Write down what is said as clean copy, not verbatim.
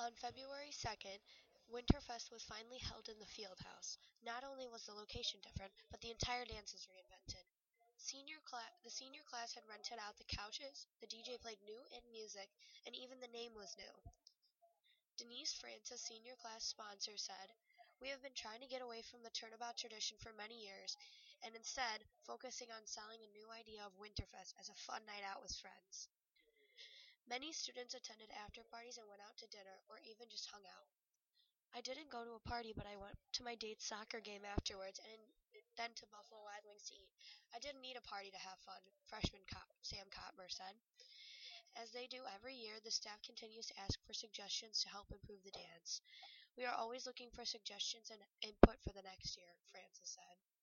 On February 2nd, Winterfest was finally held in the Fieldhouse. Not only was the location different, but the entire dance was reinvented. The senior class had rented out the couches, the DJ played new in music, and even the name was new. Denise Francis, senior class sponsor, said, "We have been trying to get away from the turnabout tradition for many years, and instead focusing on selling a new idea of Winterfest as a fun night out with friends." Many students attended after parties and went out to dinner, or even just hung out. I didn't go to a party, but I went to my date's soccer game afterwards and then to Buffalo Wild Wings to eat. I didn't need a party to have fun, freshman Sam Kotmer said. As they do every year, the staff continues to ask for suggestions to help improve the dance. "We are always looking for suggestions and input for the next year," Francis said.